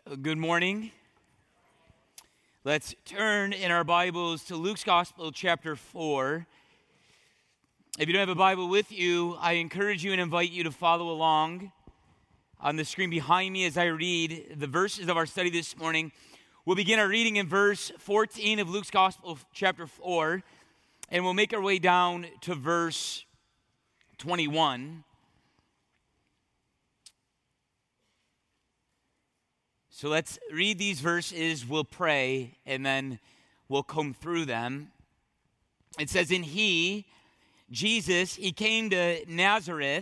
Good morning. Let's turn in our Bibles to Luke's Gospel, chapter 4. If you don't have a Bible with you, I encourage you and invite you to follow along on the screen behind me as I read the verses of our study this morning. We'll begin our reading in verse 14 of Luke's Gospel, chapter 4, and we'll make our way down to verse 21. So let's read these verses, we'll pray, and then we'll come through them. It says, "And he, Jesus, he came to Nazareth."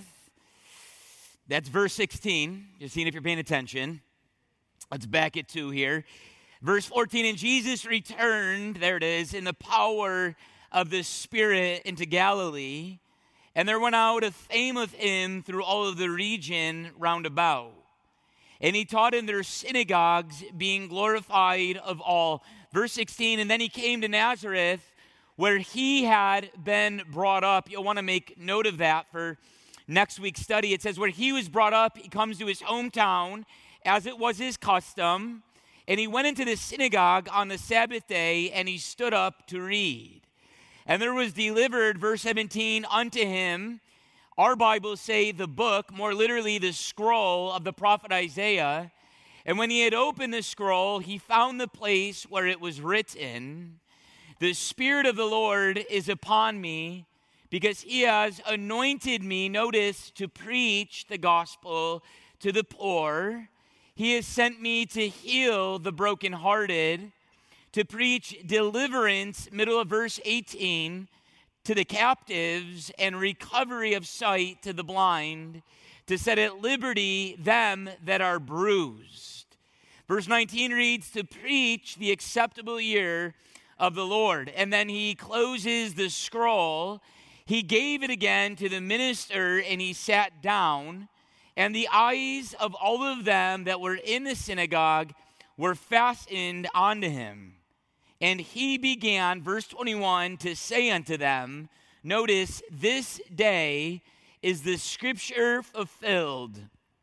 That's verse 16. Just seeing if you're paying attention. Let's back it to here. Verse 14, "And Jesus returned," there it is, "in the power of the Spirit into Galilee. And there went out a fame of him through all of the region round about. And he taught in their synagogues, being glorified of all." Verse 16, "And then he came to Nazareth, where he had been brought up." You'll want to make note of that for next week's study. It says, where he was brought up, he comes to his hometown, as it was his custom. And he went into the synagogue on the Sabbath day, and he stood up to read. And there was delivered, verse 17, unto him, our Bibles say the book, more literally the scroll of the prophet Isaiah. And when he had opened the scroll, he found the place where it was written, "The Spirit of the Lord is upon me, because he has anointed me," notice, "to preach the gospel to the poor. He has sent me to heal the brokenhearted, to preach deliverance," middle of verse 18, "to the captives, and recovery of sight to the blind, to set at liberty them that are bruised." Verse 19 reads, "To preach the acceptable year of the Lord." And then he closes the scroll. He gave it again to the minister, and he sat down. And the eyes of all of them that were in the synagogue were fastened onto him. And he began, verse 21, to say unto them, notice, "This day is the scripture fulfilled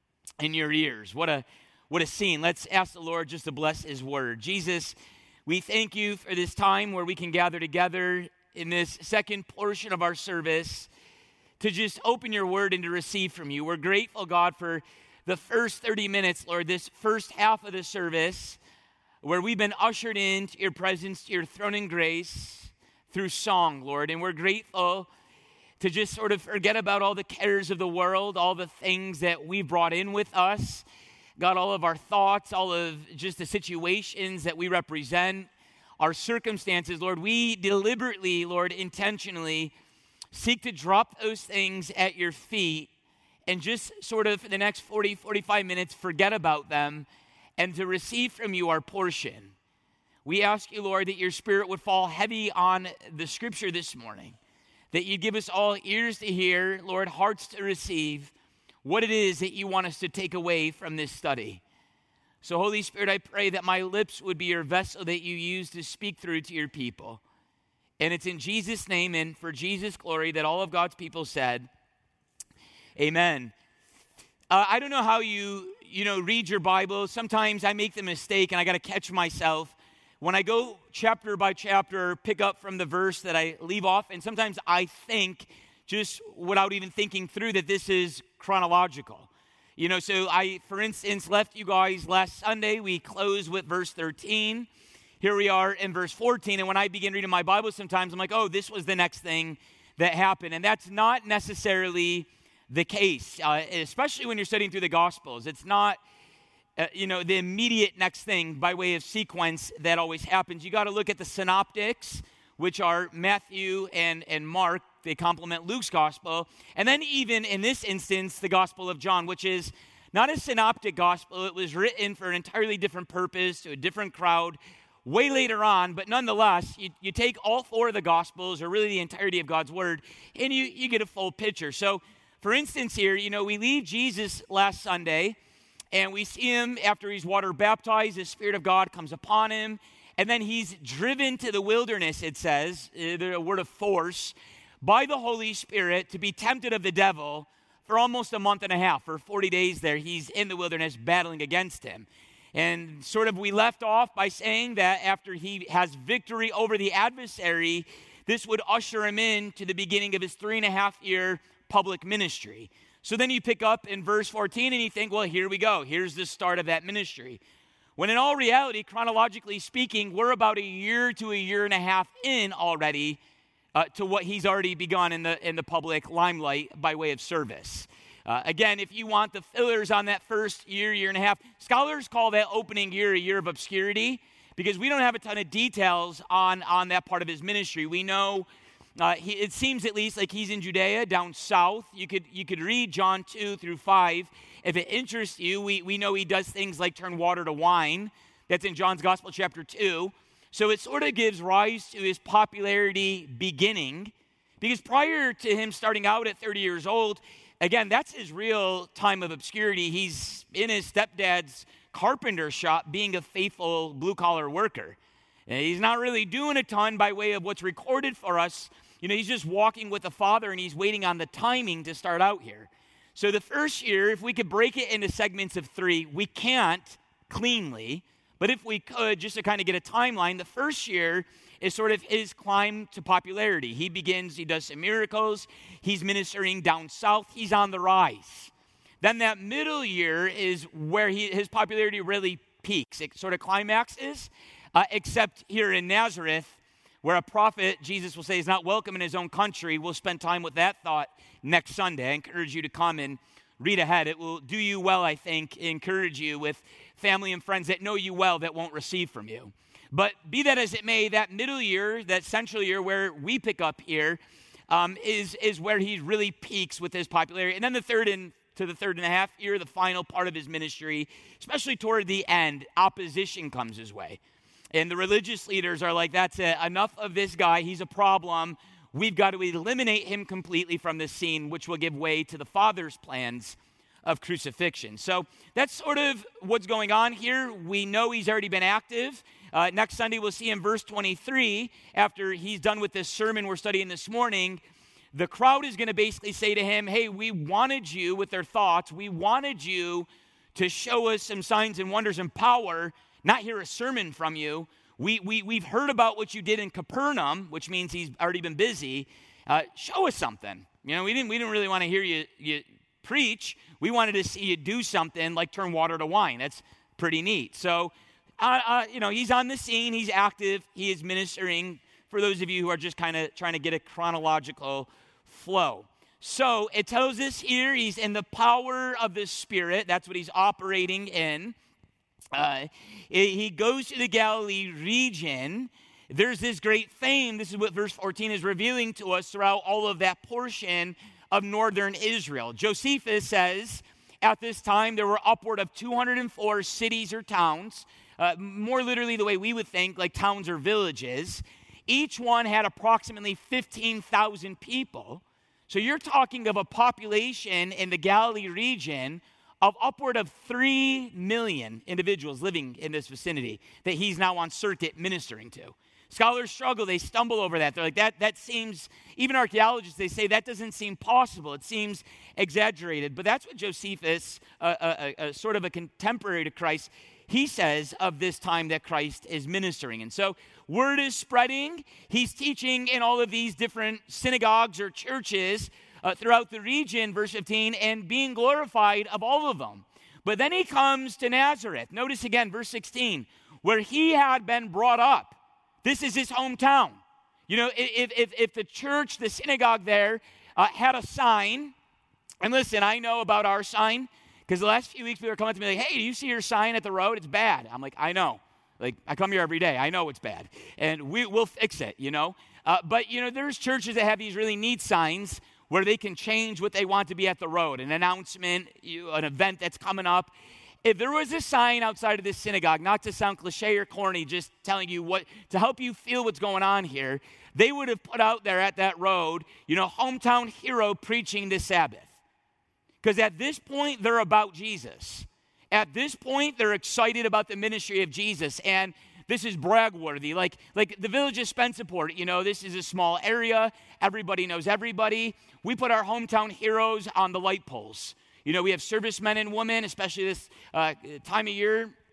in your ears." What a scene. Let's ask the Lord just to bless his word. Jesus, we thank you for this time where we can gather together in this second portion of our service to just open your word and to receive from you. We're grateful, God, for the first 30 minutes, Lord, this first half of the service, where we've been ushered into your presence, to your throne in grace through song, Lord. And we're grateful to just sort of forget about all the cares of the world, all the things that we brought in with us. God, all of our thoughts, all of just the situations that we represent, our circumstances, Lord. We deliberately, Lord, intentionally seek to drop those things at your feet and just sort of for the next 40, 45 minutes, forget about them and to receive from you our portion. We ask you, Lord, that your Spirit would fall heavy on the scripture this morning, that you'd give us all ears to hear, Lord, hearts to receive what it is that you want us to take away from this study. So, Holy Spirit, I pray that my lips would be your vessel that you use to speak through to your people. And it's in Jesus' name and for Jesus' glory that all of God's people said, amen. I don't know how you read your Bible. Sometimes I make the mistake, and I got to catch myself. When I go chapter by chapter, pick up from the verse that I leave off, and sometimes I think, just without even thinking through, that this is chronological. So I, for instance, left you guys last Sunday. We closed with verse 13. Here we are in verse 14, and when I begin reading my Bible sometimes, I'm like, oh, this was the next thing that happened. And that's not necessarily the case, especially when you're studying through the Gospels. It's not, the immediate next thing by way of sequence that always happens. You got to look at the synoptics, which are Matthew and Mark. They complement Luke's Gospel. And then even in this instance, the Gospel of John, which is not a synoptic gospel. It was written for an entirely different purpose, to a different crowd, way later on, but nonetheless, you take all four of the Gospels, or really the entirety of God's Word, and you get a full picture. So, for instance here, we leave Jesus last Sunday, and we see him after he's water baptized, the Spirit of God comes upon him, and then he's driven to the wilderness, it says, the word of force, by the Holy Spirit to be tempted of the devil for almost a month and a half. For 40 days there, he's in the wilderness battling against him. And sort of we left off by saying that after he has victory over the adversary, this would usher him in to the beginning of his 3.5-year public ministry. So then you pick up in verse 14 and you think, well, here we go. Here's the start of that ministry. When in all reality, chronologically speaking, we're about a year to a year and a half in already to what he's already begun in the public limelight by way of service. Again, if you want the fillers on that first year and a half, scholars call that opening year a year of obscurity because we don't have a ton of details on that part of his ministry. We know it seems at least like he's in Judea down south. You could read John 2 through 5. If it interests you, we know he does things like turn water to wine. That's in John's Gospel chapter 2. So it sort of gives rise to his popularity beginning because prior to him starting out at 30 years old, again, that's his real time of obscurity. He's in his stepdad's carpenter shop being a faithful blue-collar worker. And he's not really doing a ton by way of what's recorded for us. He's just walking with the Father, and he's waiting on the timing to start out here. So the first year, if we could break it into segments of 3, we can't cleanly, but if we could, just to kind of get a timeline, the first year is sort of his climb to popularity. He does some miracles, he's ministering down south, he's on the rise. Then that middle year is where his popularity really peaks. It sort of climaxes, except here in Nazareth, where a prophet, Jesus will say, is not welcome in his own country. We'll spend time with that thought next Sunday. I encourage you to come and read ahead. It will do you well, I think, encourage you with family and friends that know you well that won't receive from you. But be that as it may, that middle year, that central year where we pick up here, is where he really peaks with his popularity. And then the third and a half year, the final part of his ministry, especially toward the end, opposition comes his way. And the religious leaders are like, that's it, enough of this guy, he's a problem. We've got to eliminate him completely from this scene, which will give way to the Father's plans of crucifixion. So that's sort of what's going on here. We know he's already been active. Next Sunday, we'll see in verse 23, after he's done with this sermon we're studying this morning, the crowd is going to basically say to him, hey, we wanted you, with their thoughts, we wanted you to show us some signs and wonders and power, not hear a sermon from you. We've heard about what you did in Capernaum, which means he's already been busy. Show us something. We didn't really want to hear you preach. We wanted to see you do something like turn water to wine. That's pretty neat. So, he's on the scene. He's active. He is ministering. For those of you who are just kind of trying to get a chronological flow. So it tells us here he's in the power of the Spirit. That's what he's operating in. He goes to the Galilee region. There's this great fame. This is what verse 14 is revealing to us throughout all of that portion of northern Israel. Josephus says at this time there were upward of 204 cities or towns, more literally the way we would think, like towns or villages. Each one had approximately 15,000 people. So you're talking of a population in the Galilee region of upward of 3 million individuals living in this vicinity that he's now on circuit ministering to. Scholars struggle, they stumble over that. They're like, that seems, even archaeologists, they say that doesn't seem possible. It seems exaggerated. But that's what Josephus, sort of a contemporary to Christ, he says of this time that Christ is ministering. And so word is spreading. He's teaching in all of these different synagogues or churches throughout the region, verse 15, and being glorified of all of them. But then he comes to Nazareth. Notice again, verse 16, where he had been brought up. This is his hometown. If the church, the synagogue there, had a sign, and listen, I know about our sign, because the last few weeks people were coming to me like, hey, do you see your sign at the road? It's bad. I'm like, I know. Like, I come here every day. I know it's bad. And we'll fix it, But, there's churches that have these really neat signs where they can change what they want to be at the road, an announcement, an event that's coming up. If there was a sign outside of this synagogue, not to sound cliche or corny, just telling you what, to help you feel what's going on here, they would have put out there at that road, hometown hero preaching this Sabbath. Because at this point, they're about Jesus. At this point, they're excited about the ministry of Jesus. And this is brag-worthy. Like the village of Spencerport, this is a small area. Everybody knows everybody. We put our hometown heroes on the light poles. We have servicemen and women, especially this time of year,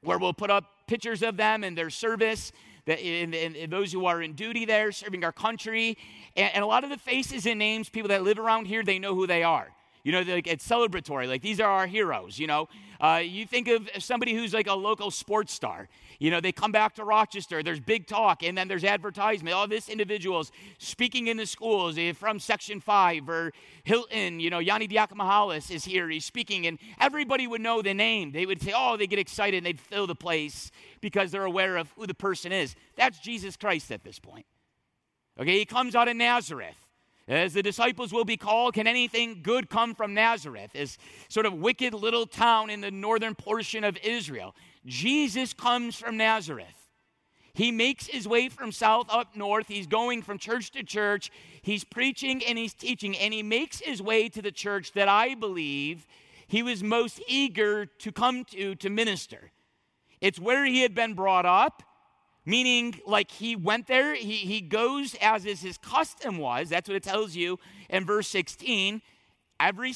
where we'll put up pictures of them and their service, and those who are in duty there serving our country. And a lot of the faces and names, people that live around here, they know who they are. You know, like it's celebratory. Like, these are our heroes, you know. You think of somebody who's like a local sports star. You know, they come back to Rochester, there's big talk, and then there's advertisement. All this individuals speaking in the schools from Section 5 or Hilton. You know, Yanni Diakomahalis is here, he's speaking, and everybody would know the name. They would say, oh, they get excited, and they'd fill the place because they're aware of who the person is. That's Jesus Christ at this point. Okay, he comes out of Nazareth. As the disciples will be called, can anything good come from Nazareth? This sort of wicked little town in the northern portion of Israel. Jesus comes from Nazareth. He makes his way from south up north. He's going from church to church. He's preaching and he's teaching. And he makes his way to the church that I believe he was most eager to come to minister. It's where he had been brought up. Meaning, like, he went there, he goes as is his custom was. That's what it tells you in verse 16. Every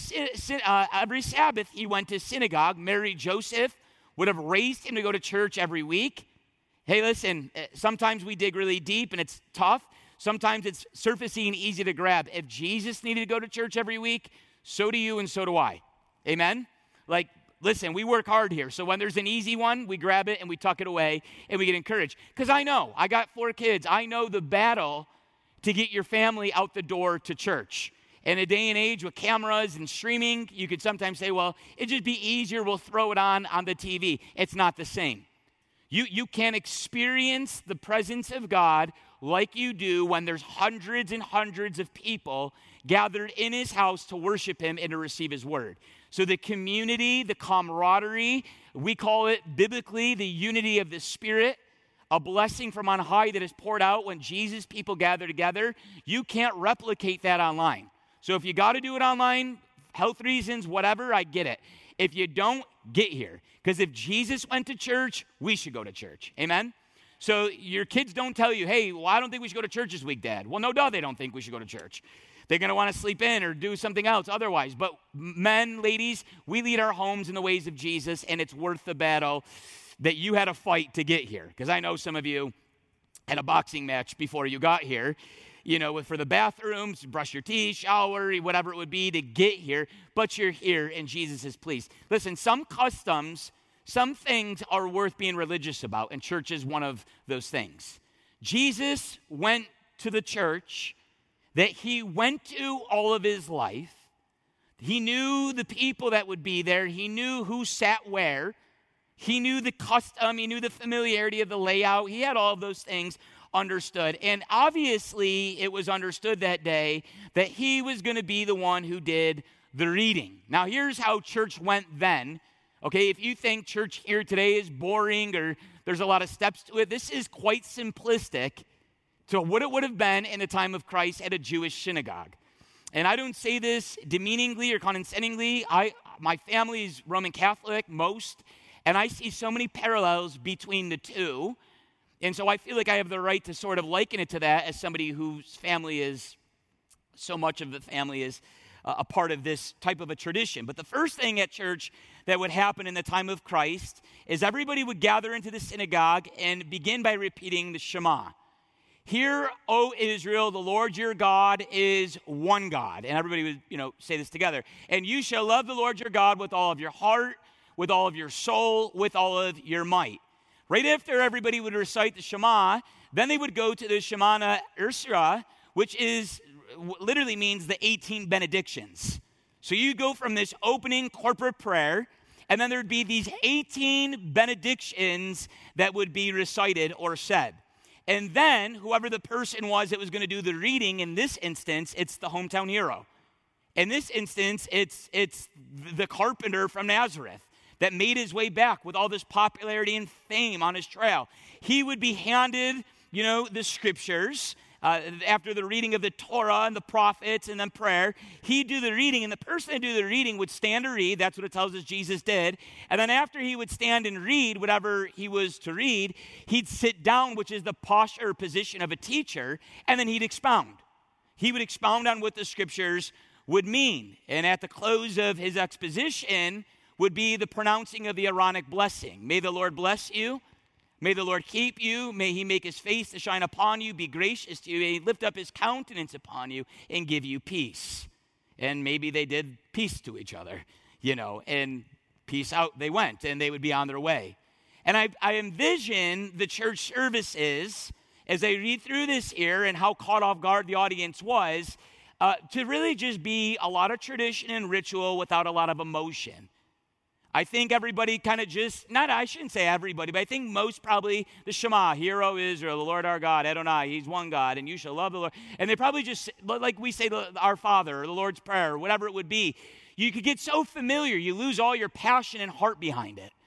Sabbath, he went to synagogue. Mary, Joseph would have raised him to go to church every week. Hey, listen, sometimes we dig really deep and it's tough. Sometimes it's surfacey and easy to grab. If Jesus needed to go to church every week, so do you and so do I. Amen? Like, listen, we work hard here. So when there's an easy one, we grab it and we tuck it away and we get encouraged. Because I got 4 kids. I know the battle to get your family out the door to church. In a day and age with cameras and streaming, you could sometimes say, well, it'd just be easier. We'll throw it on the TV. It's not the same. You can experience the presence of God like you do when there's hundreds and hundreds of people gathered in his house to worship him and to receive his word. So the community, the camaraderie, we call it biblically the unity of the Spirit, a blessing from on high that is poured out when Jesus' people gather together. You can't replicate that online. So if you got to do it online, health reasons, whatever, I get it. If you don't, get here. Because if Jesus went to church, we should go to church. Amen? So your kids don't tell you, hey, well, I don't think we should go to church this week, Dad. Well, no duh, they don't think we should go to church. They're going to want to sleep in or do something else otherwise. But men, ladies, we lead our homes in the ways of Jesus, and it's worth the battle that you had to fight to get here. Because I know some of you had a boxing match before you got here, you know, for the bathrooms, brush your teeth, shower, whatever it would be to get here. But you're here, and Jesus is pleased. Listen, some customs, some things are worth being religious about, and church is one of those things. Jesus went to the church that he went to all of his life. He knew the people that would be there. He knew who sat where. He knew the custom. He knew the familiarity of the layout. He had all of those things understood. And obviously, it was understood that day that he was going to be the one who did the reading. Now, here's how church went then. Okay, if you think church here today is boring or there's a lot of steps to it, this is quite simplistic to what it would have been in the time of Christ at a Jewish synagogue. And I don't say this demeaningly or condescendingly. My family is Roman Catholic, most, and I see so many parallels between the two. And so I feel like I have the right to sort of liken it to that as somebody whose family is, so much of the family is a part of this type of a tradition. But the first thing at church that would happen in the time of Christ is everybody would gather into the synagogue and begin by repeating the Shema. Hear, O Israel, the Lord your God is one God. And everybody would, say this together. And you shall love the Lord your God with all of your heart, with all of your soul, with all of your might. Right after everybody would recite the Shema, then they would go to the Shemana Esrei, which literally means the 18 benedictions. So you go from this opening corporate prayer, and then there'd be these 18 benedictions that would be recited or said. And then, whoever the person was that was going to do the reading, in this instance, it's the hometown hero. In this instance, it's the carpenter from Nazareth that made his way back with all this popularity and fame on his trail. He would be handed, the scriptures. After the reading of the Torah and the prophets and then prayer, he'd do the reading, and the person that do the reading would stand to read. That's what it tells us Jesus did. And then after he would stand and read whatever he was to read, he'd sit down, which is the posture or position of a teacher, and then he'd expound. He would expound on what the scriptures would mean. And at the close of his exposition, would be the pronouncing of the Aaronic blessing. May the Lord bless you. May the Lord keep you. May he make his face to shine upon you, be gracious to you. May he lift up his countenance upon you and give you peace. And maybe they did peace to each other, and peace out they went, and they would be on their way. And I envision the church services, as I read through this here and how caught off guard the audience was, to really just be a lot of tradition and ritual without a lot of emotion. I think everybody kind of I shouldn't say everybody, but I think most probably the Shema, Hear, O Israel, the Lord our God, Adonai, he's one God, and you shall love the Lord. And they probably just, like we say, our Father, or the Lord's Prayer, or whatever it would be. You could get so familiar, you lose all your passion and heart behind it.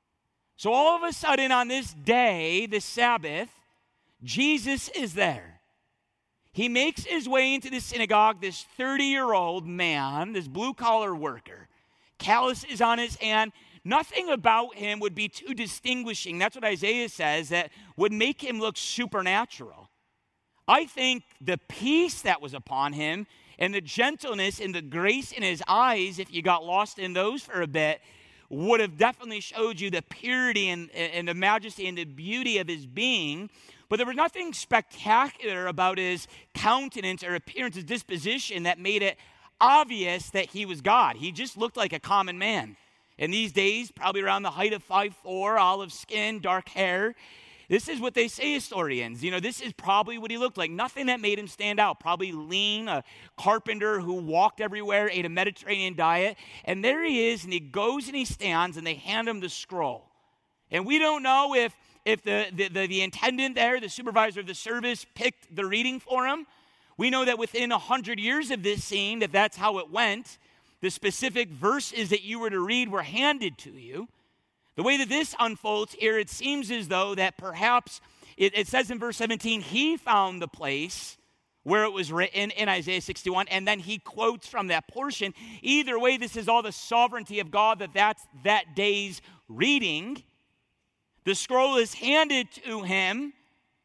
So all of a sudden on this day, this Sabbath, Jesus is there. He makes his way into the synagogue, this 30-year-old man, this blue-collar worker. Callus is on his hand. Nothing about him would be too distinguishing. That's what Isaiah says, that would make him look supernatural. I think the peace that was upon him and the gentleness and the grace in his eyes, if you got lost in those for a bit, would have definitely showed you the purity and the majesty and the beauty of his being. But there was nothing spectacular about his countenance or appearance, his disposition, that made it obvious that he was God. He just looked like a common man. In these days, probably around the height of 5'4", olive skin, dark hair. This is what they say, historians. This is probably what he looked like. Nothing that made him stand out. Probably lean, a carpenter who walked everywhere, ate a Mediterranean diet. And there he is, and he goes and he stands, and they hand him the scroll. And we don't know if the intendant there, the supervisor of the service, picked the reading for him. We know that within 100 years of this scene, that's how it went. The specific verses that you were to read were handed to you. The way that this unfolds here, it seems as though that perhaps, it says in verse 17, he found the place where it was written in Isaiah 61, and then he quotes from that portion. Either way, this is all the sovereignty of God, that's that day's reading. The scroll is handed to him.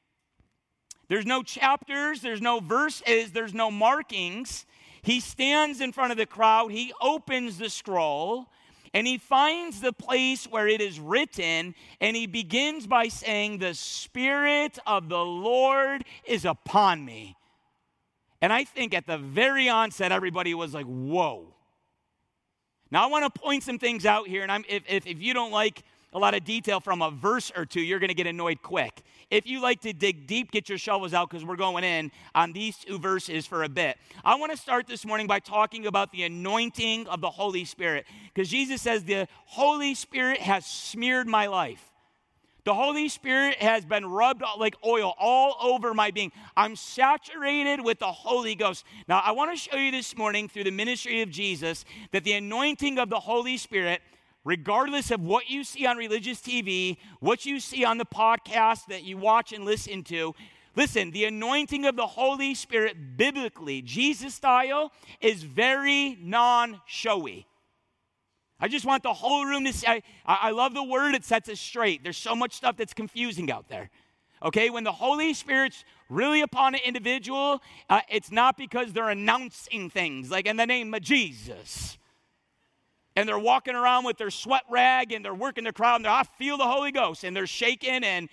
There's no chapters, there's no verses, there's no markings. He stands in front of the crowd, he opens the scroll, and he finds the place where it is written, and he begins by saying, "The Spirit of the Lord is upon me." And I think at the very onset, everybody was like, whoa. Now, I want to point some things out here, and if you don't like a lot of detail from a verse or two, you're going to get annoyed quick. If you like to dig deep, get your shovels out, because we're going in on these two verses for a bit. I want to start this morning by talking about the anointing of the Holy Spirit, because Jesus says the Holy Spirit has smeared my life. The Holy Spirit has been rubbed like oil all over my being. I'm saturated with the Holy Ghost. Now, I want to show you this morning through the ministry of Jesus that the anointing of the Holy Spirit, regardless of what you see on religious TV, what you see on the podcast that you watch and listen to, listen, the anointing of the Holy Spirit biblically, Jesus style, is very non-showy. I just want the whole room to say, I love the word, it sets us straight. There's so much stuff that's confusing out there. Okay, when the Holy Spirit's really upon an individual, it's not because they're announcing things like in the name of Jesus. And they're walking around with their sweat rag and they're working the crowd and I feel the Holy Ghost and they're shaking and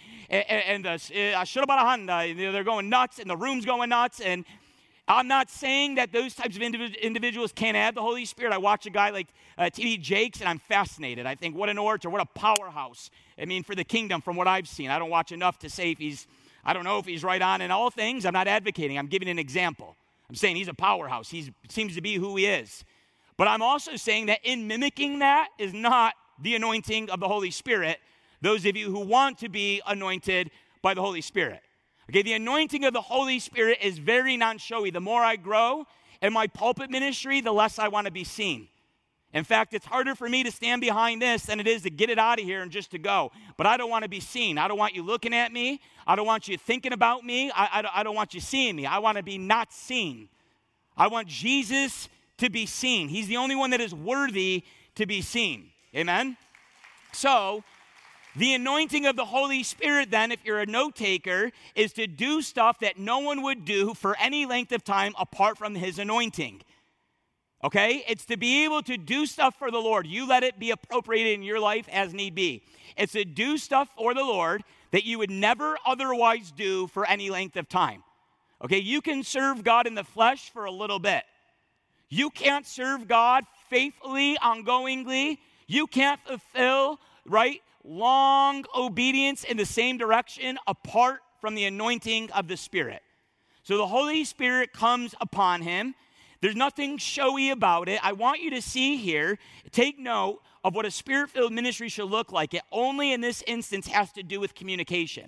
they're going nuts and the room's going nuts. And I'm not saying that those types of individuals can't have the Holy Spirit. I watch a guy like T.D. Jakes and I'm fascinated. I think what an orator, what a powerhouse. I mean, for the kingdom from what I've seen. I don't watch enough to say I don't know if he's right on in all things. I'm not advocating. I'm giving an example. I'm saying he's a powerhouse. He seems to be who he is. But I'm also saying that in mimicking that is not the anointing of the Holy Spirit, those of you who want to be anointed by the Holy Spirit. Okay, the anointing of the Holy Spirit is very non-showy. The more I grow in my pulpit ministry, the less I want to be seen. In fact, it's harder for me to stand behind this than it is to get it out of here and just to go. But I don't want to be seen. I don't want you looking at me. I don't want you thinking about me. I don't want you seeing me. I want to be not seen. I want Jesus to be seen. He's the only one that is worthy to be seen. Amen? So, the anointing of the Holy Spirit then, if you're a note taker, is to do stuff that no one would do for any length of time apart from his anointing. Okay? It's to be able to do stuff for the Lord. You let it be appropriated in your life as need be. It's to do stuff for the Lord that you would never otherwise do for any length of time. Okay? You can serve God in the flesh for a little bit. You can't serve God faithfully, ongoingly. You can't fulfill, right, long obedience in the same direction apart from the anointing of the Spirit. So the Holy Spirit comes upon him. There's nothing showy about it. I want you to see here, take note of what a Spirit-filled ministry should look like. It only in this instance has to do with communication.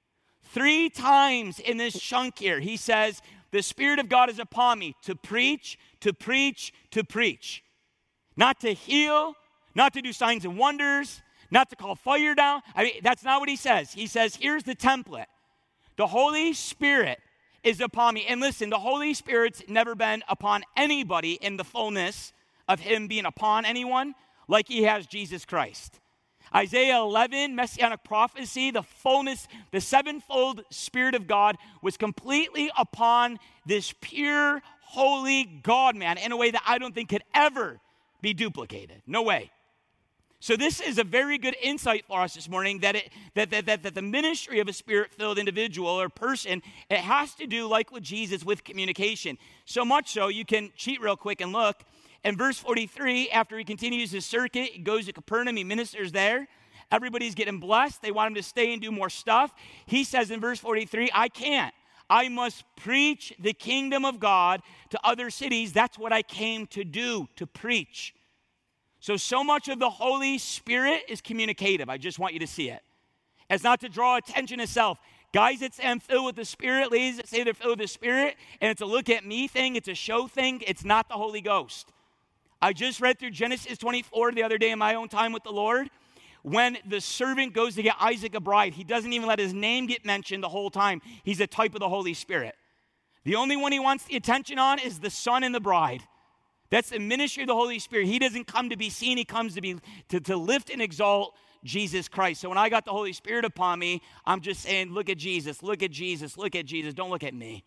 3 times in this chunk here, he says, the Spirit of God is upon me to preach, to preach, to preach. Not to heal, not to do signs and wonders, not to call fire down. I mean, that's not what he says. He says, here's the template. The Holy Spirit is upon me. And listen, the Holy Spirit's never been upon anybody in the fullness of him being upon anyone like he has Jesus Christ. Isaiah 11, messianic prophecy, the fullness, the sevenfold Spirit of God was completely upon this pure, holy God-man in a way that I don't think could ever be duplicated. No way. So this is a very good insight for us this morning that the ministry of a Spirit-filled individual or person, it has to do, like with Jesus, with communication. So much so, you can cheat real quick and look. In verse 43, after he continues his circuit, he goes to Capernaum, he ministers there. Everybody's getting blessed. They want him to stay and do more stuff. He says in verse 43, I can't. I must preach the kingdom of God to other cities. That's what I came to do, to preach. So much of the Holy Spirit is communicative. I just want you to see it. It's not to draw attention to self. Guys that say I'm filled with the Spirit, ladies that say they're filled with the Spirit, and it's a look at me thing, it's a show thing, it's not the Holy Ghost. I just read through Genesis 24 the other day in my own time with the Lord. When the servant goes to get Isaac a bride, he doesn't even let his name get mentioned the whole time. He's a type of the Holy Spirit. The only one he wants the attention on is the son and the bride. That's the ministry of the Holy Spirit. He doesn't come to be seen. He comes to lift and exalt Jesus Christ. So when I got the Holy Spirit upon me, I'm just saying, look at Jesus, look at Jesus, look at Jesus. Don't look at me.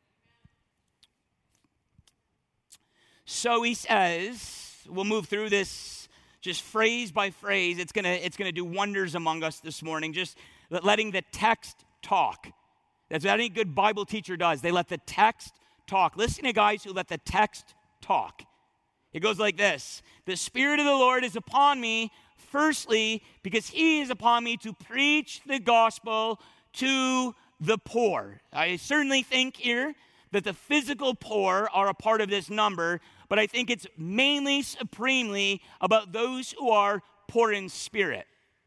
So he says, we'll move through this just phrase by phrase. It's gonna do wonders among us this morning, just letting the text talk. That's what any good Bible teacher does. They let the text talk. Listen to guys who let the text talk. It goes like this. The Spirit of the Lord is upon me, firstly, because he is upon me to preach the gospel to the poor. I certainly think here that the physical poor are a part of this number, but I think it's mainly, supremely about those who are poor in spirit.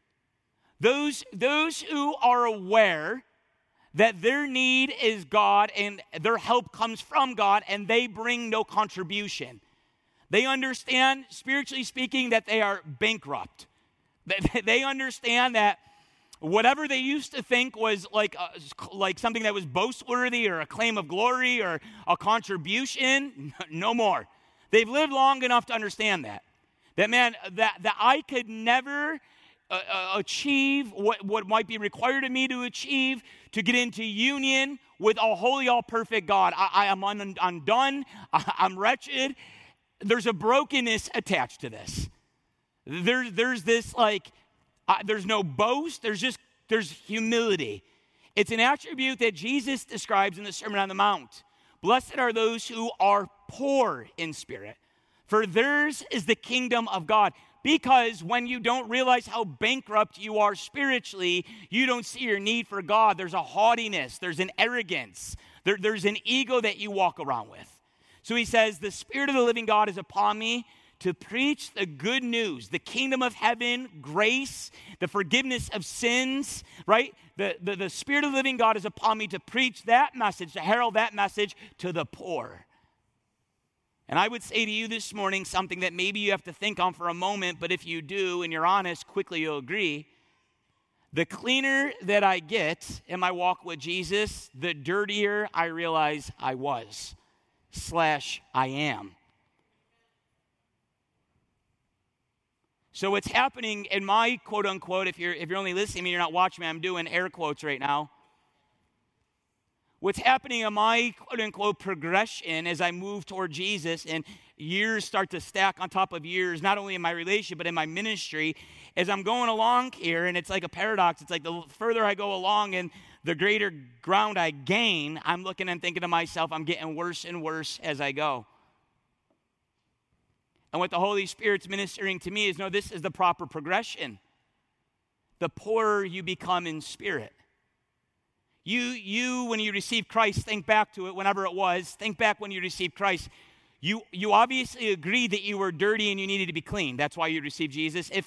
Those who are aware that their need is God and their help comes from God and they bring no contribution. They understand, spiritually speaking, that they are bankrupt. They understand that whatever they used to think was like something that was boastworthy or a claim of glory or a contribution, no more. They've lived long enough to understand that. That I could never achieve what might be required of me to achieve to get into union with a holy, all-perfect God. I am undone. I'm wretched. There's a brokenness attached to this. There's this there's no boast. There's humility. It's an attribute that Jesus describes in the Sermon on the Mount. Blessed are those who are poor in spirit, for theirs is the kingdom of God. Because when you don't realize how bankrupt you are spiritually, you don't see your need for God. There's a haughtiness. There's an arrogance. There's an ego that you walk around with. So he says, the Spirit of the living God is upon me to preach the good news, the kingdom of heaven, grace, the forgiveness of sins, right? The Spirit of the living God is upon me to preach that message, to herald that message to the poor. And I would say to you this morning something that maybe you have to think on for a moment, but if you do and you're honest, quickly you'll agree. The cleaner that I get in my walk with Jesus, the dirtier I realize I was / I am. So what's happening in my quote unquote, if you're only listening and you're not watching me, I'm doing air quotes right now. what's happening in my quote-unquote progression as I move toward Jesus and years start to stack on top of years, not only in my relationship, but in my ministry, as I'm going along here, and it's like a paradox. It's like the further I go along and the greater ground I gain, I'm looking and thinking to myself, I'm getting worse and worse as I go. And what the Holy Spirit's ministering to me is, no, this is the proper progression. The poorer you become in spirit. You, when you receive Christ, think back to it whenever it was. Think back when you received Christ. You obviously agreed that you were dirty and you needed to be clean. That's why you received Jesus. If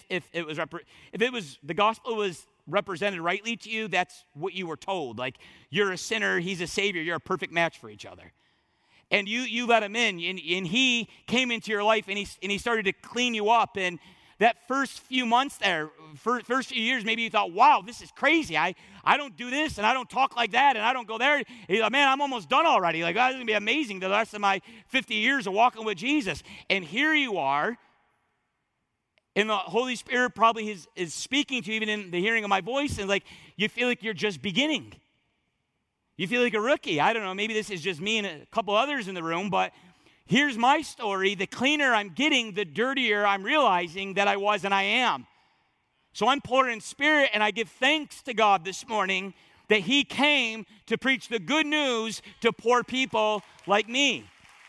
the gospel was represented rightly to you, that's what you were told. Like, you're a sinner, he's a savior, you're a perfect match for each other. And you let him in, and he came into your life, and he started to clean you up. And that first few months there, first few years, maybe you thought, wow, this is crazy. I don't do this, and I don't talk like that, and I don't go there. You're like, man, I'm almost done already. Like, that's going to be amazing the rest of my 50 years of walking with Jesus. And here you are, and the Holy Spirit probably is speaking to you even in the hearing of my voice, and like you feel like you're just beginning. You feel like a rookie. I don't know, maybe this is just me and a couple others in the room, but here's my story. The cleaner I'm getting, the dirtier I'm realizing that I was and I am. So I'm poor in spirit, and I give thanks to God this morning that he came to preach the good news to poor people like me.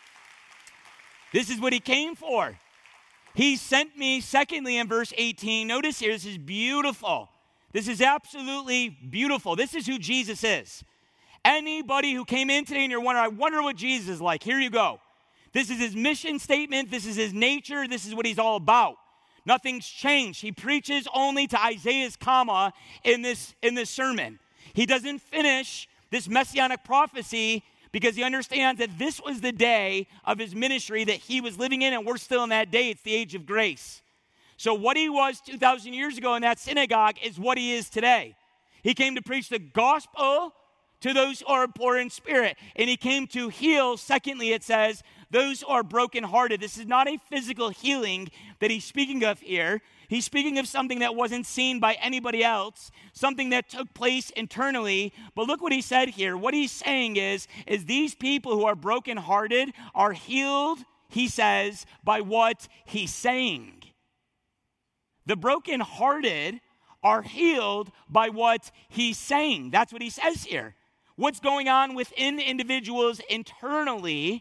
This is what he came for. He sent me, secondly, in verse 18. Notice here, this is beautiful. This is absolutely beautiful. This is who Jesus is. Anybody who came in today and you're wondering, I wonder what Jesus is like, here you go. This is his mission statement. This is his nature. This is what he's all about. Nothing's changed. He preaches only to Isaiah's comma in this sermon. He doesn't finish this messianic prophecy because he understands that this was the day of his ministry that he was living in, and we're still in that day. It's the age of grace. So what he was 2,000 years ago in that synagogue is what he is today. He came to preach the gospel to those who are poor in spirit. And he came to heal, secondly, it says, those who are brokenhearted. This is not a physical healing that he's speaking of here. He's speaking of something that wasn't seen by anybody else, something that took place internally. But look what he said here. What he's saying is these people who are brokenhearted are healed, he says, by what he's saying. The brokenhearted are healed by what he's saying. That's what he says here. What's going on within individuals internally,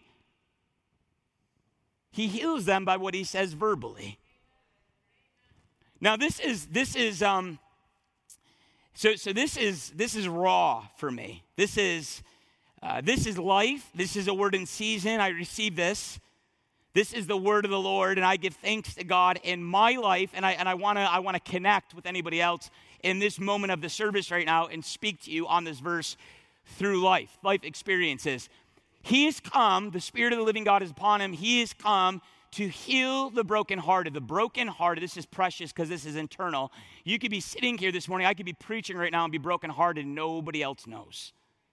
he heals them by what he says verbally. Now this is raw for me. This is life. This is a word in season. I receive this. This is the word of the Lord, and I give thanks to God in my life, and I want to connect with anybody else in this moment of the service right now and speak to you on this verse through life experiences. He has come, the Spirit of the living God is upon him. He has come to heal the brokenhearted. The brokenhearted, this is precious because this is internal. You could be sitting here this morning, I could be preaching right now and be brokenhearted and nobody else knows.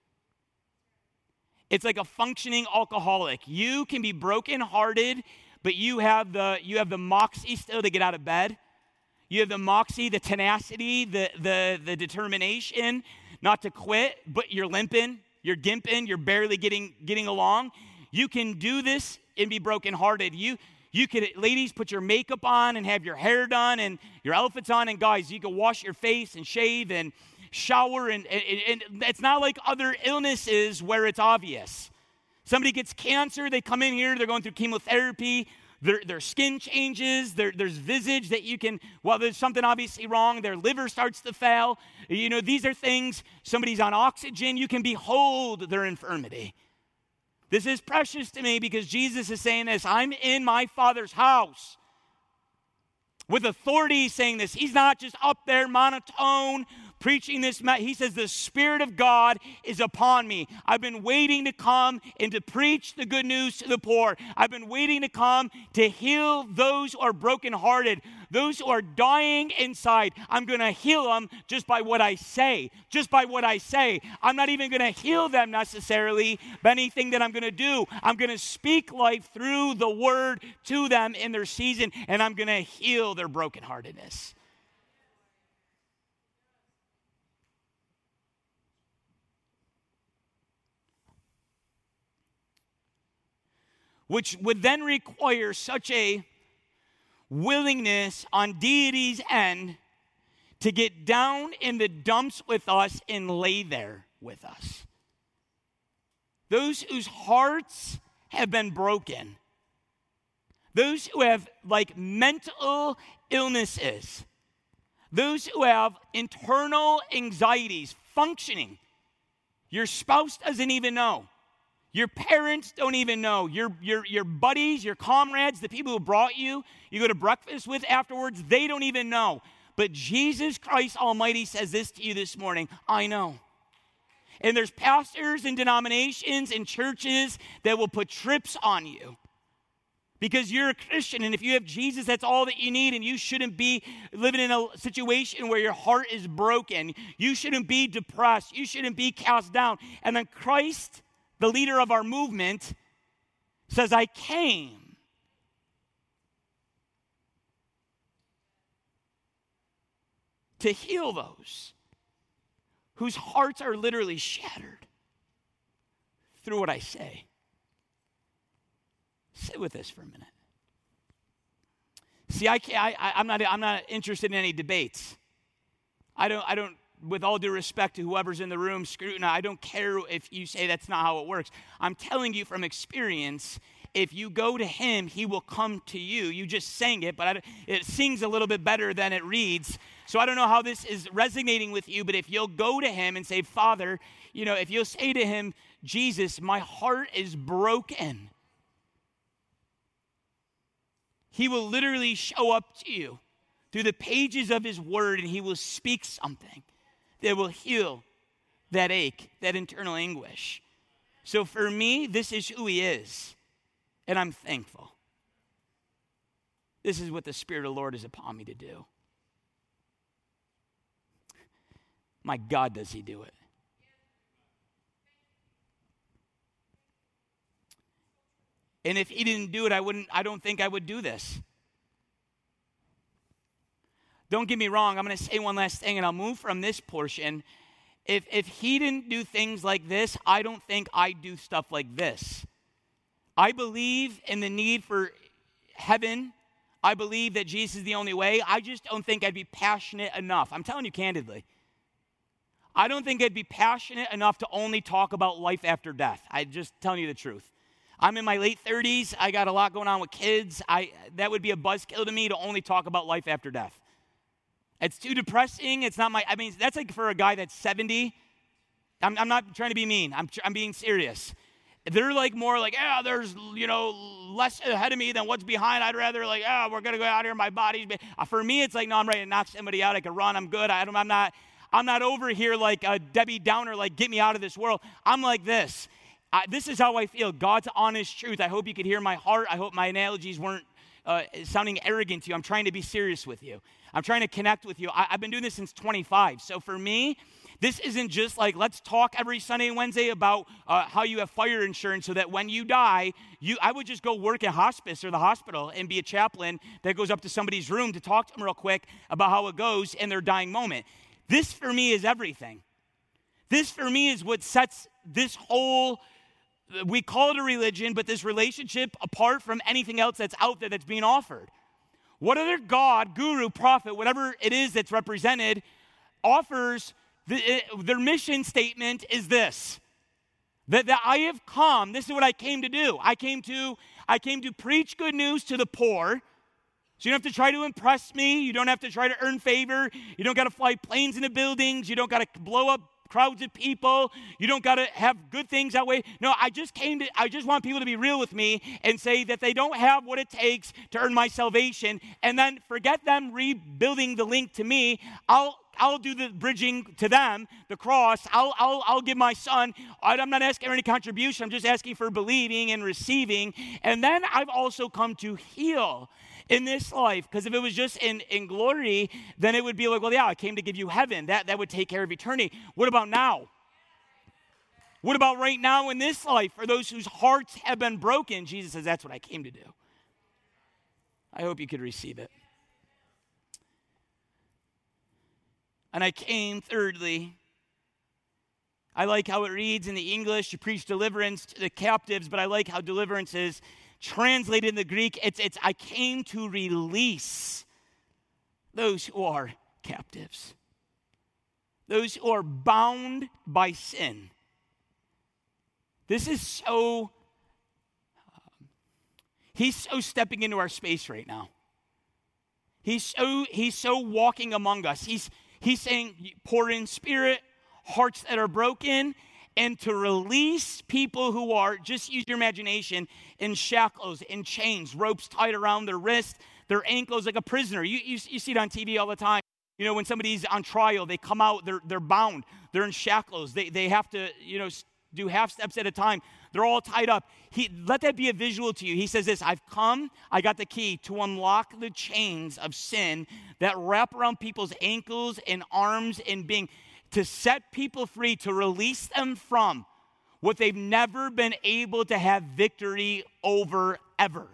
It's like a functioning alcoholic. You can be brokenhearted, but you have the moxie still to get out of bed. You have the moxie, the tenacity, the determination not to quit, but you're limping, you're gimping, you're barely getting along. You can do this and be brokenhearted. You could, ladies, put your makeup on and have your hair done and your outfits on, and guys, you can wash your face and shave and shower, and it's not like other illnesses where it's obvious. Somebody gets cancer, they come in here, they're going through chemotherapy, their skin changes, there's visage that you can, well, there's something obviously wrong, their liver starts to fail. You know, these are things, somebody's on oxygen, you can behold their infirmity. This is precious to me because Jesus is saying this, I'm in my Father's house. With authority, he's saying this. He's not just up there monotone, preaching this. He says, the Spirit of God is upon me. I've been waiting to come and to preach the good news to the poor. I've been waiting to come to heal those who are brokenhearted, those who are dying inside. I'm going to heal them just by what I say, just by what I say. I'm not even going to heal them necessarily by anything that I'm going to do. I'm going to speak life through the word to them in their season, and I'm going to heal their brokenheartedness. which would then require such a willingness on deity's end to get down in the dumps with us and lay there with us. Those whose hearts have been broken. Those who have like mental illnesses. Those who have internal anxieties functioning. Your spouse doesn't even know. Your parents don't even know. Your buddies, your comrades, the people who brought you go to breakfast with afterwards, they don't even know. But Jesus Christ Almighty says this to you this morning, I know. And there's pastors and denominations and churches that will put trips on you because you're a Christian, and if you have Jesus, that's all that you need, and you shouldn't be living in a situation where your heart is broken. You shouldn't be depressed. You shouldn't be cast down. And then Christ, the leader of our movement, says, I came to heal those whose hearts are literally shattered through what I say. Sit with this for a minute. See, I'm not interested in any debates. I don't. With all due respect to whoever's in the room, scrutinize. I don't care if you say that's not how it works. I'm telling you from experience. If you go to him, he will come to you. You just sang it, but it sings a little bit better than it reads. So I don't know how this is resonating with you, but if you'll go to him and say, Father, if you'll say to him, Jesus, my heart is broken. He will literally show up to you through the pages of his word, and he will speak something that will heal that ache, that internal anguish. So for me, this is who he is. And I'm thankful. This is what the Spirit of the Lord is upon me to do. My God, does he do it. And if he didn't do it, I don't think I would do this. Don't get me wrong, I'm going to say one last thing and I'll move from this portion. If he didn't do things like this, I don't think I'd do stuff like this. I believe in the need for heaven. I believe that Jesus is the only way. I just don't think I'd be passionate enough. I'm telling you candidly. I don't think I'd be passionate enough to only talk about life after death. I'm just telling you the truth. I'm in my late 30s. I got a lot going on with kids. That would be a buzzkill to me to only talk about life after death. It's too depressing. It's not that's like for a guy that's 70. I'm not trying to be mean. I'm being serious. They're like more like, there's, less ahead of me than what's behind. I'd rather we're going to go out here, my body's. For me, it's like, no, I'm ready to knock somebody out. I can run. I'm good. I'm not over here like a Debbie Downer, like get me out of this world. I'm like this. This is how I feel. God's honest truth. I hope you could hear my heart. I hope my analogies weren't sounding arrogant to you. I'm trying to be serious with you. I'm trying to connect with you. I've been doing this since 25. So for me, this isn't just like, let's talk every Sunday and Wednesday about how you have fire insurance so that when you die, I would just go work at hospice or the hospital and be a chaplain that goes up to somebody's room to talk to them real quick about how it goes in their dying moment. This for me is everything. This for me is what sets this whole, we call it a religion, but this relationship apart from anything else that's out there that's being offered. What other God, guru, prophet, whatever it is that's represented, offers. Their mission statement is this, that I have come, this is what I came to do. I came to preach good news to the poor. So you don't have to try to impress me. You don't have to try to earn favor. You don't got to fly planes into buildings. You don't got to blow up crowds of people. You don't got to have good things that way. No, I just want people to be real with me and say that they don't have what it takes to earn my salvation, and then forget them rebuilding the link to me. I'll do the bridging to them, the cross. I'll give my son. I'm not asking for any contribution. I'm just asking for believing and receiving. And then I've also come to heal in this life. Because if it was just in glory, then it would be like, well, yeah, I came to give you heaven. That would take care of eternity. What about now? What about right now in this life? For those whose hearts have been broken, Jesus says, that's what I came to do. I hope you could receive it. And I came, thirdly, I like how it reads in the English, you preach deliverance to the captives, but I like how deliverance is translated in the Greek, it's I came to release those who are captives, those who are bound by sin. This is so, he's so stepping into our space right now. He's so walking among us. He's saying, pour in spirit, hearts that are broken, and to release people who are, just use your imagination, in shackles, in chains, ropes tied around their wrists, their ankles, like a prisoner. You see it on TV all the time. You know, when somebody's on trial, they come out, they're bound, they're in shackles. They have to, do half steps at a time. They're all tied up. Let that be a visual to you. He says this, I've come, I got the key to unlock the chains of sin that wrap around people's ankles and arms and being, to set people free, to release them from what they've never been able to have victory over ever.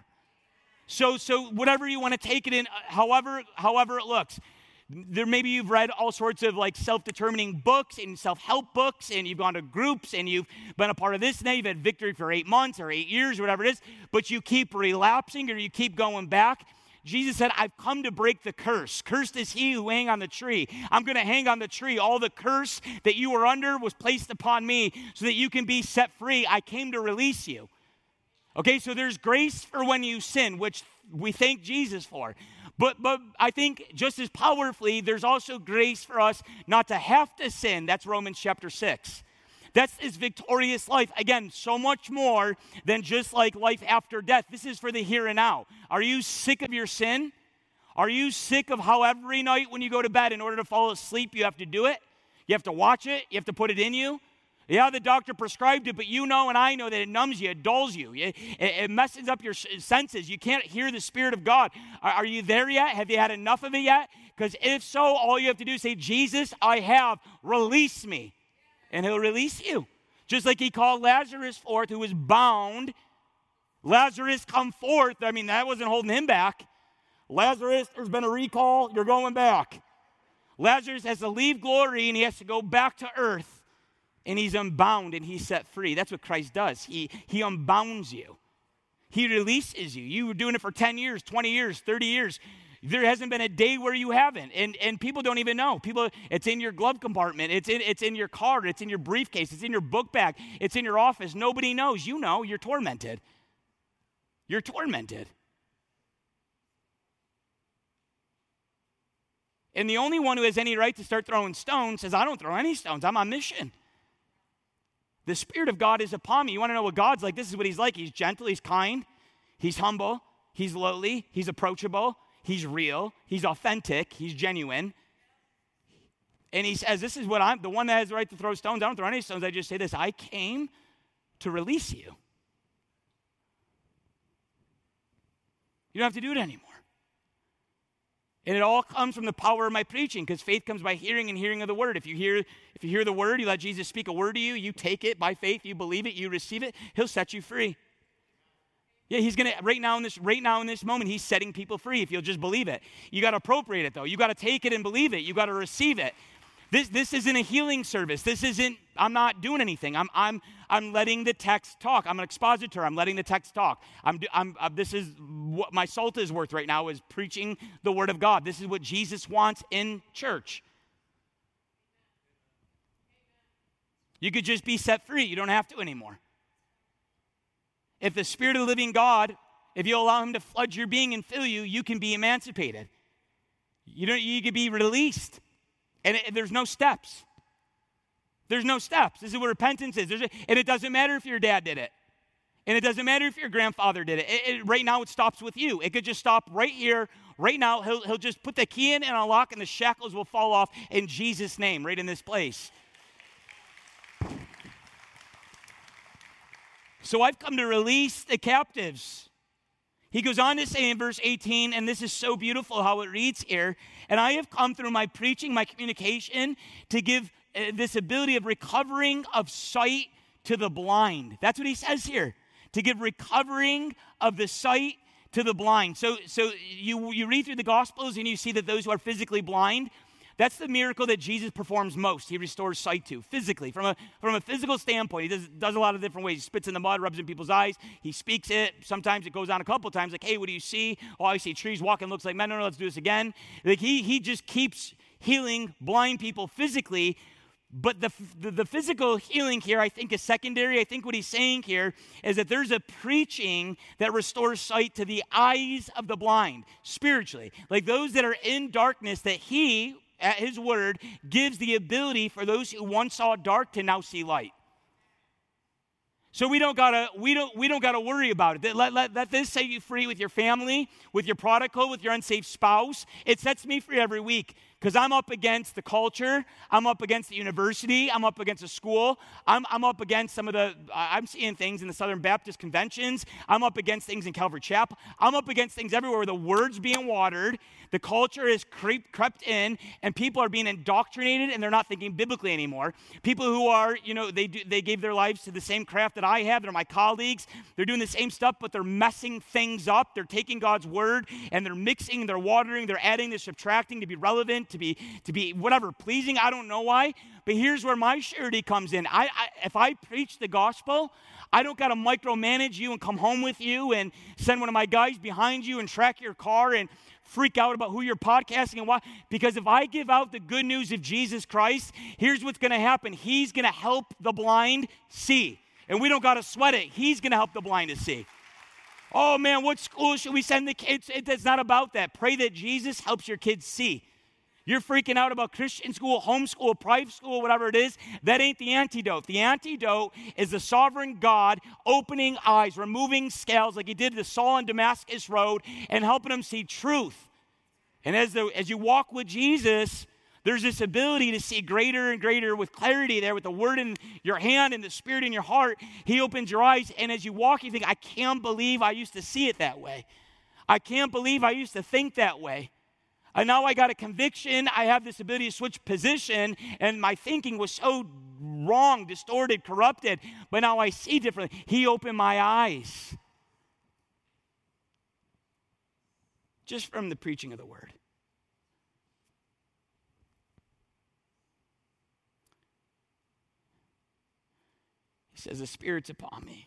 So whatever you want to take it in, however it looks. There, maybe you've read all sorts of like self-determining books and self-help books, and you've gone to groups and you've been a part of this, and now you've had victory for 8 months or 8 years or whatever it is, but you keep relapsing or you keep going back. Jesus said, I've come to break the curse. Cursed is he who hang on the tree. I'm going to hang on the tree. All the curse that you were under was placed upon me so that you can be set free. I came to release you. Okay, so there's grace for when you sin, which we thank Jesus for. But I think just as powerfully, there's also grace for us not to have to sin. That's Romans chapter 6. That's his victorious life. Again, so much more than just like life after death. This is for the here and now. Are you sick of your sin? Are you sick of how every night when you go to bed, in order to fall asleep, you have to do it? You have to watch it? You have to put it in you? Yeah, the doctor prescribed it, but you know and I know that it numbs you, it dulls you, it messes up your senses. You can't hear the Spirit of God. Are you there yet? Have you had enough of it yet? Because if so, all you have to do is say, Jesus, I have, release me. And he'll release you. Just like he called Lazarus forth, who was bound. Lazarus, come forth. I mean, that wasn't holding him back. Lazarus, there's been a recall, you're going back. Lazarus has to leave glory and he has to go back to earth. And he's unbound and he's set free. That's what Christ does. He unbounds you. He releases you. You were doing it for 10 years, 20 years, 30 years. There hasn't been a day where you haven't. And people don't even know. It's in your glove compartment. It's in your car. It's in your briefcase. It's in your book bag. It's in your office. Nobody knows. You know. You're tormented. You're tormented. And the only one who has any right to start throwing stones says, I don't throw any stones. I'm on mission. The Spirit of God is upon me. You want to know what God's like? This is what he's like. He's gentle. He's kind. He's humble. He's lowly. He's approachable. He's real. He's authentic. He's genuine. And he says, this is what I'm, the one that has the right to throw stones. I don't throw any stones. I just say this. I came to release you. You don't have to do it anymore. And it all comes from the power of my preaching, because faith comes by hearing and hearing of the word. If you hear the word, you let Jesus speak a word to you, you take it by faith, you believe it, you receive it, he'll set you free. Yeah, he's going to, right now in this moment, he's setting people free if you'll just believe it. You got to appropriate it, though. You got to take it and believe it. You got to receive it. This isn't a healing service. I'm not doing anything. I'm letting the text talk. I'm an expositor. I'm letting the text talk. This is what my salt is worth right now, is preaching the word of God. This is what Jesus wants in church. You could just be set free. You don't have to anymore. If the Spirit of the living God, if you allow him to flood your being and fill you, you can be emancipated. You could be released. And there's no steps. There's no steps. This is what repentance is. And it doesn't matter if your dad did it. And it doesn't matter if your grandfather did it. Right now it stops with you. It could just stop right here, right now. He'll just put the key in and unlock, and the shackles will fall off in Jesus' name, right in this place. So I've come to release the captives. He goes on to say in verse 18, and this is so beautiful how it reads here, and I have come through my preaching, my communication, to give this ability of recovering of sight to the blind. That's what he says here, to give recovering of the sight to the blind. So you read through the Gospels and you see that those who are physically blind, That's the miracle that Jesus performs most. He restores sight to, physically. From a physical standpoint, he does a lot of different ways. He spits in the mud, rubs in people's eyes. He speaks it. Sometimes it goes on a couple times, like, hey, what do you see? Oh, I see trees walking, looks like men. No, let's do this again. Like he just keeps healing blind people physically. But the physical healing here, I think, is secondary. I think what he's saying here is that there's a preaching that restores sight to the eyes of the blind, spiritually. Like those that are in darkness, that he, at his word, gives the ability for those who once saw dark to now see light. So we don't gotta worry about it. Let this set you free with your family, with your prodigal, with your unsafe spouse. It sets me free every week. Because I'm up against the culture, I'm up against the university, I'm up against a school, I'm up against I'm seeing things in the Southern Baptist conventions, I'm up against things in Calvary Chapel, I'm up against things everywhere where the word's being watered, the culture has crept in, and people are being indoctrinated, and they're not thinking biblically anymore. People who are, they gave their lives to the same craft that I have, they're my colleagues, they're doing the same stuff, but they're messing things up, they're taking God's word, and they're mixing, they're watering, they're adding, they're subtracting to be relevant, to be whatever, pleasing. I don't know why, but here's where my surety comes in. If I preach the gospel, I don't got to micromanage you and come home with you and send one of my guys behind you and track your car and freak out about who you're podcasting and why. Because if I give out the good news of Jesus Christ, here's what's going to happen. He's going to help the blind see. And we don't got to sweat it. He's going to help the blind to see. Oh man, what school should we send the kids? It's not about that. Pray that Jesus helps your kids see. You're freaking out about Christian school, homeschool, private school, whatever it is. That ain't the antidote. The antidote is the sovereign God opening eyes, removing scales like he did to Saul on Damascus Road and helping him see truth. And as you walk with Jesus, there's this ability to see greater and greater with clarity there, with the word in your hand and the spirit in your heart. He opens your eyes, and as you walk, you think, I can't believe I used to see it that way. I can't believe I used to think that way. And now I got a conviction. I have this ability to switch position, and my thinking was so wrong, distorted, corrupted, but now I see differently. He opened my eyes. Just from the preaching of the word. He says, the Spirit's upon me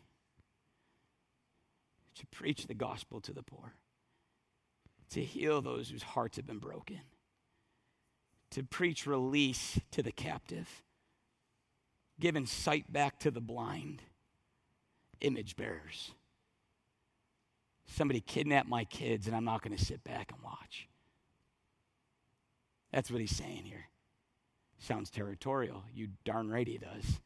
to preach the gospel to the poor, to heal those whose hearts have been broken, to preach release to the captive, giving sight back to the blind, image bearers. Somebody kidnapped my kids, and I'm not going to sit back and watch. That's what he's saying here. Sounds territorial. You darn right he does.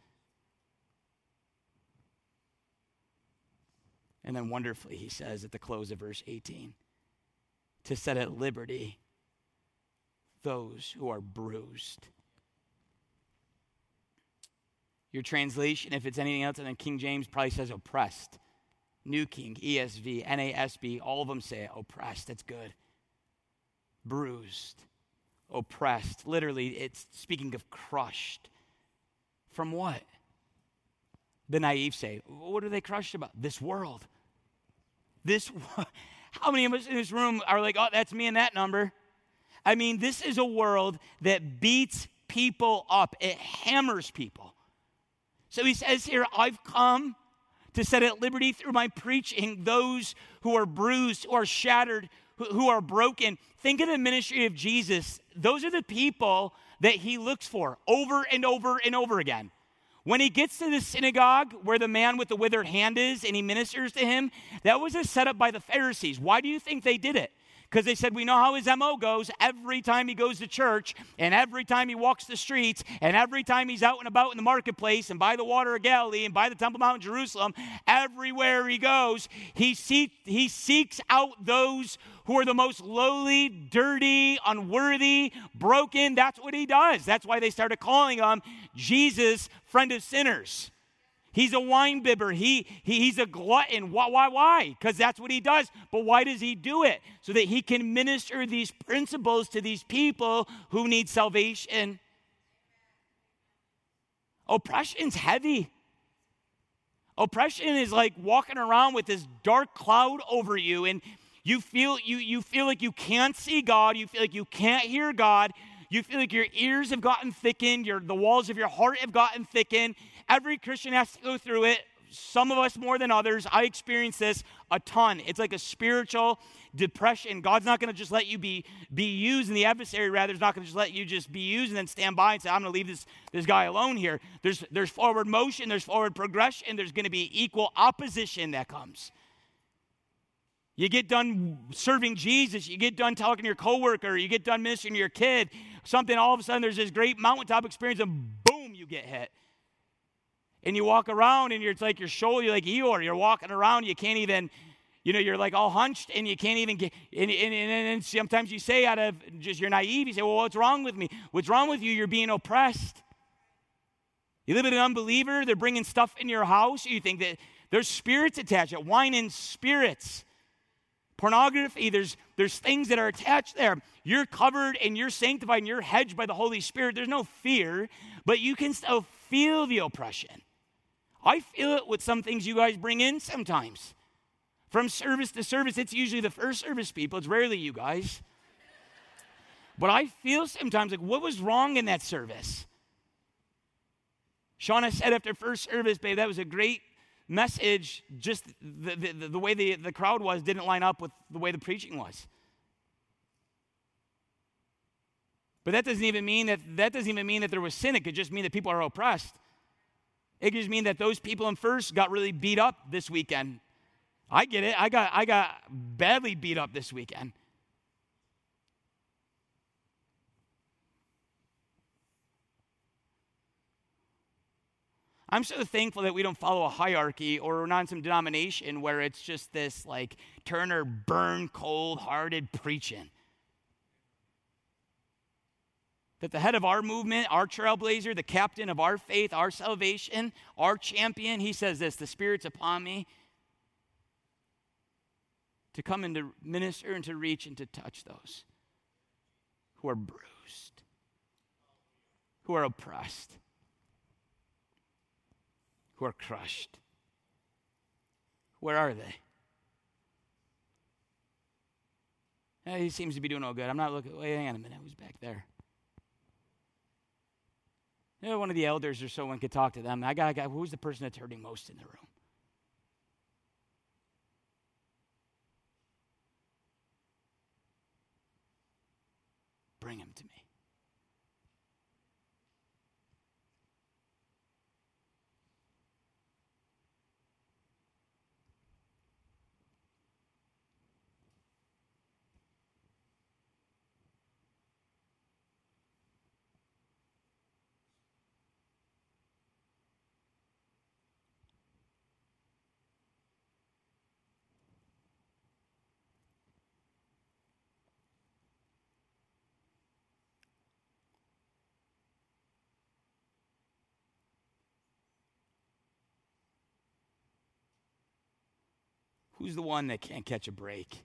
And then wonderfully, he says at the close of verse 18, to set at liberty those who are bruised. Your translation, if it's anything else other than King James, probably says oppressed. New King, ESV, NASB, all of them say oppressed. That's good. Bruised, oppressed. Literally, it's speaking of crushed. From what? The naive say, what are they crushed about? This world. How many of us in this room are like, oh, that's me and that number? I mean, this is a world that beats people up. It hammers people. So he says here, I've come to set at liberty through my preaching those who are bruised, who are shattered, who are broken. Think of the ministry of Jesus. Those are the people that he looks for over and over and over again. When he gets to the synagogue where the man with the withered hand is and he ministers to him, that was a setup by the Pharisees. Why do you think they did it? Because they said, we know how his MO goes every time he goes to church and every time he walks the streets and every time he's out and about in the marketplace and by the water of Galilee and by the Temple Mount in Jerusalem, everywhere he goes, he seeks out those who are the most lowly, dirty, unworthy, broken. That's what he does. That's why they started calling him Jesus, friend of sinners. He's a wine bibber. He's a glutton. Why? Because that's what he does. But why does he do it? So that he can minister these principles to these people who need salvation. Oppression's heavy. Oppression is like walking around with this dark cloud over you, and you feel like you can't see God. You feel like you can't hear God. You feel like your ears have gotten thickened. The walls of your heart have gotten thickened. Every Christian has to go through it. Some of us more than others. I experience this a ton. It's like a spiritual depression. God's not going to just let you be used, and the adversary rather is not going to just let you just be used and then stand by and say, I'm going to leave this guy alone here. There's forward motion. There's forward progression. There's going to be equal opposition that comes. You get done serving Jesus, you get done talking to your coworker, you get done ministering to your kid, something, all of a sudden there's this great mountaintop experience and boom, you get hit. And you walk around and it's like your shoulder, you're like Eeyore, you're walking around, you can't even, you're like all hunched and you can't even get, and sometimes you say out of just you're naive, you say, well, what's wrong with me? What's wrong with you? You're being oppressed. You live with an unbeliever, they're bringing stuff in your house, you think that there's spirits attached, wine and spirits. Pornography, there's things that are attached there. You're covered and you're sanctified and you're hedged by the Holy Spirit. There's no fear, but you can still feel the oppression. I feel it with some things you guys bring in sometimes. From service to service, it's usually the first service people. It's rarely you guys. But I feel sometimes like, what was wrong in that service? Shauna said after first service, babe, that was a great message. Just the way the crowd was didn't line up with the way the preaching was. But that doesn't even mean that there was sin. It could just mean that people are oppressed. It could just mean that those people in first got really beat up this weekend. I get it. I got badly beat up this weekend. I'm so thankful that we don't follow a hierarchy or we're not in some denomination where it's just this like turn or burn, cold-hearted preaching. That the head of our movement, our trailblazer, the captain of our faith, our salvation, our champion, he says this, the Spirit's upon me to come and to minister and to reach and to touch those who are bruised, who are oppressed, who are crushed. Where are they? He seems to be doing all good. I'm not looking. Wait, hang on a minute. Who's back there? One of the elders or someone could talk to them. I got a guy. Who's the person that's hurting most in the room? Bring him to me. Who's the one that can't catch a break?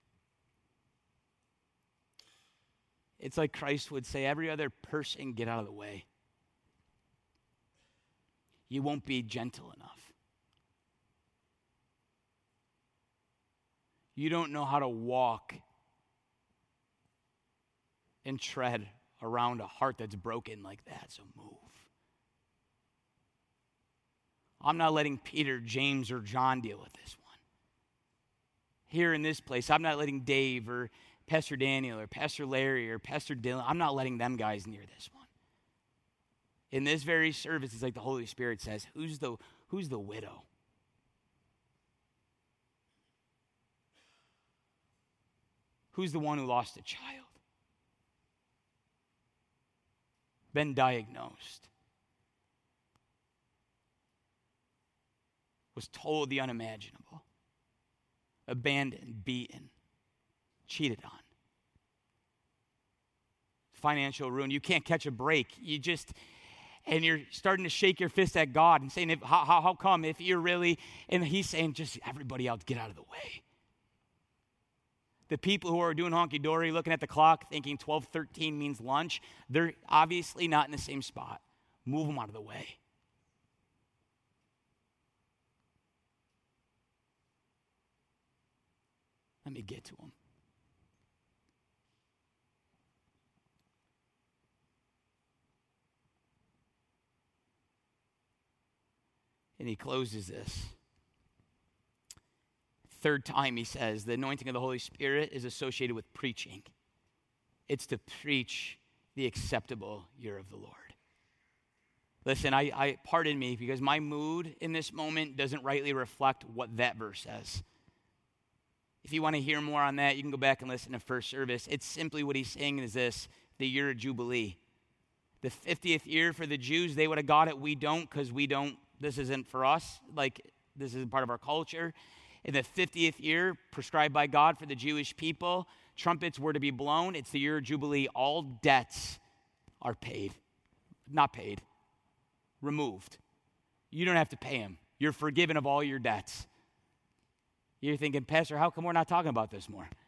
It's like Christ would say, every other person, get out of the way. You won't be gentle enough. You don't know how to walk and tread around a heart that's broken like that, so move. I'm not letting Peter, James, or John deal with this one. Here in this place, I'm not letting Dave or Pastor Daniel or Pastor Larry or Pastor Dylan, I'm not letting them guys near this one. In this very service, it's like the Holy Spirit says, who's the widow? Who's the one who lost a child? Been diagnosed. Was told the unimaginable. Abandoned, beaten, cheated on. Financial ruin. You can't catch a break. And you're starting to shake your fist at God and saying, how come if you're really, and he's saying, just everybody else get out of the way. The people who are doing honky-dory, looking at the clock, thinking 12:13 means lunch, they're obviously not in the same spot. Move them out of the way. Let me get to them. And he closes this. Third time he says, the anointing of the Holy Spirit is associated with preaching. It's to preach the acceptable year of the Lord. Listen, I pardon me, because my mood in this moment doesn't rightly reflect what that verse says. If you want to hear more on that, you can go back and listen to first service. It's simply what he's saying is this: the year of Jubilee. The 50th year for the Jews, they would have got it. We don't, because we don't, this isn't for us. Like, this isn't part of our culture. In the 50th year, prescribed by God for the Jewish people, trumpets were to be blown. It's the year of Jubilee. All debts are paid. Not paid. Removed. You don't have to pay them. You're forgiven of all your debts. You're thinking, Pastor, how come we're not talking about this more?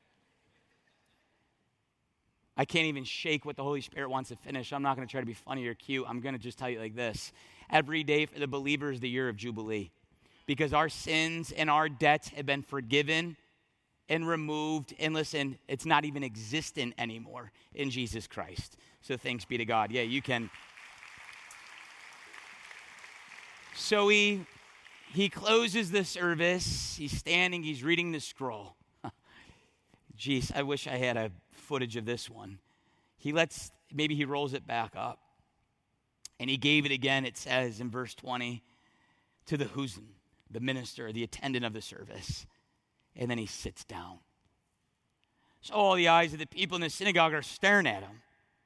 I can't even shake what the Holy Spirit wants to finish. I'm not going to try to be funny or cute. I'm going to just tell you like this. Every day for the believer is the year of Jubilee, because our sins and our debts have been forgiven and removed. And listen, it's not even existent anymore in Jesus Christ. So thanks be to God. Yeah, you can. So he closes the service. He's standing. He's reading the scroll. I wish I had a footage of this one. Maybe he rolls it back up. And he gave it again, it says in verse 20, to the Husan, the minister, the attendant of the service. And then he sits down. So all the eyes of the people in the synagogue are staring at him.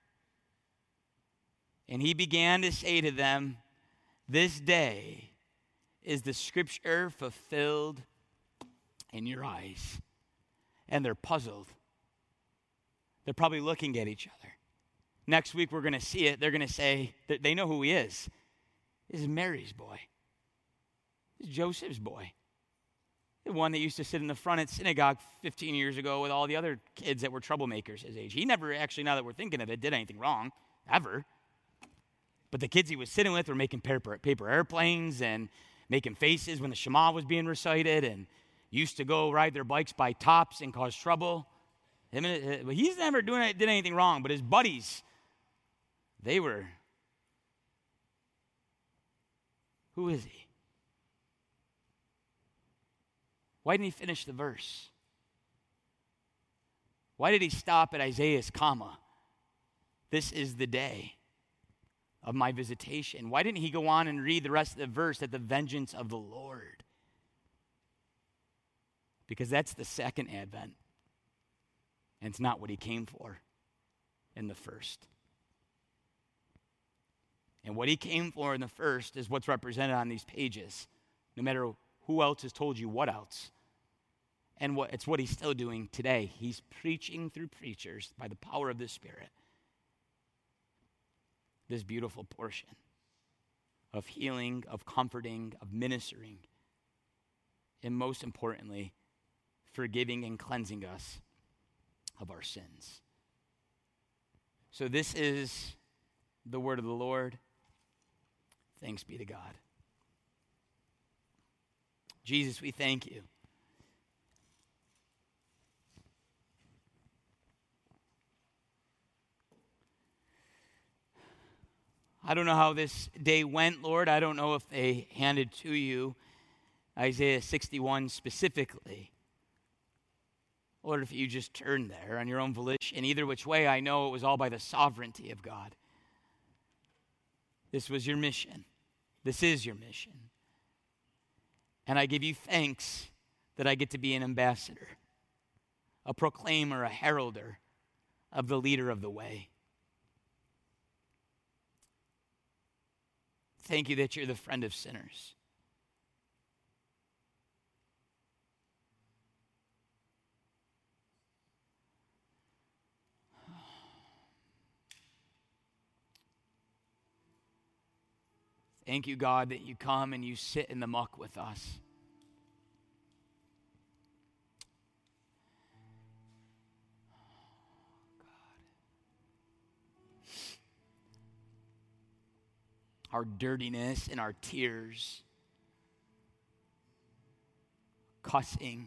And he began to say to them, this day is the scripture fulfilled in your eyes. And they're puzzled. They're probably looking at each other. Next week we're going to see it. They're going to say that they know who he is. This is Mary's boy. This is Joseph's boy. The one that used to sit in the front at synagogue 15 years ago with all the other kids that were troublemakers his age. He never actually, now that we're thinking of it, did anything wrong, ever. But the kids he was sitting with were making paper airplanes and making faces when the Shema was being recited, and used to go ride their bikes by tops and cause trouble. He's never did anything wrong, but his buddies, they were. Who is he? Why didn't he finish the verse? Why did he stop at Isaiah's comma? This is the day of my visitation. Why didn't he go on and read the rest of the verse at the vengeance of the Lord? Because that's the second advent. And it's not what he came for in the first. And what he came for in the first is what's represented on these pages. No matter who else has told you what else. And it's what he's still doing today. He's preaching through preachers by the power of the Spirit. This beautiful portion of healing, of comforting, of ministering, and most importantly, forgiving and cleansing us of our sins. So this is the word of the Lord. Thanks be to God. Jesus, we thank you. I don't know how this day went, Lord. I don't know if they handed to you Isaiah 61 specifically. Lord, if you just turned there on your own volition, either which way, I know it was all by the sovereignty of God. This was your mission. This is your mission. And I give you thanks that I get to be an ambassador, a proclaimer, a heralder of the leader of the way. Thank you that you're the friend of sinners. Thank you, God, that you come and you sit in the muck with us. Our dirtiness and our tears, cussing,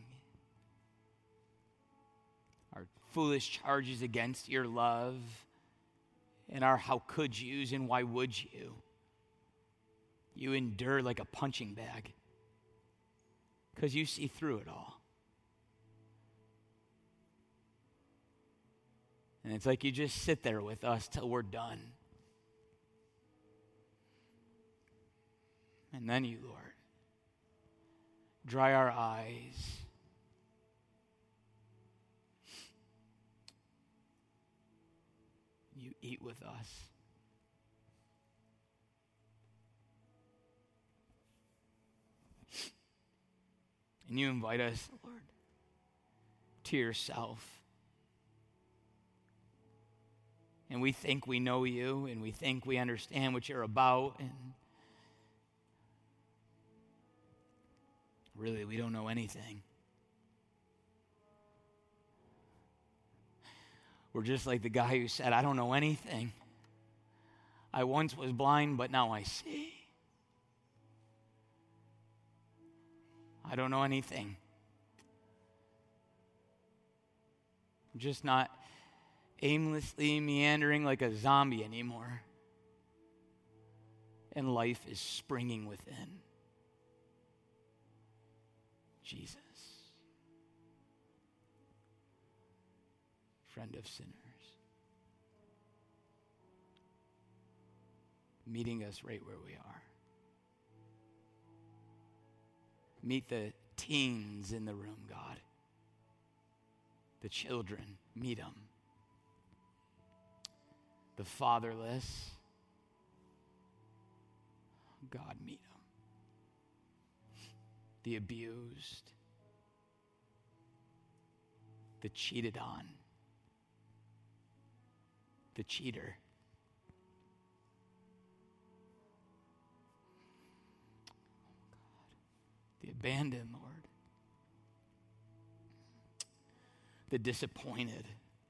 our foolish charges against your love, and our how could yous and why would you. You endure like a punching bag because you see through it all. And it's like you just sit there with us till we're done. And then you, Lord, dry our eyes. You eat with us. And you invite us, Lord, to yourself. And we think we know you, and we think we understand what you're about, and really, we don't know anything. We're just like the guy who said, I don't know anything. I once was blind, but now I see. I don't know anything. I'm just not aimlessly meandering like a zombie anymore. And life is springing within. Jesus, friend of sinners, meeting us right where we are. Meet the teens in the room, God. The children, meet them. The fatherless, God, meet them. The abused, the cheated on, the cheater. The abandoned, Lord. The disappointed.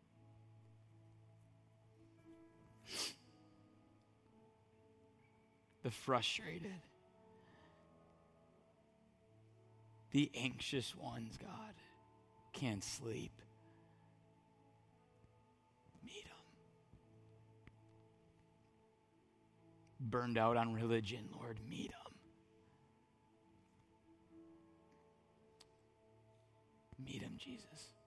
The frustrated. The anxious ones, God, can't sleep. Meet them. Burned out on religion, Lord, meet them. Meet him, Jesus.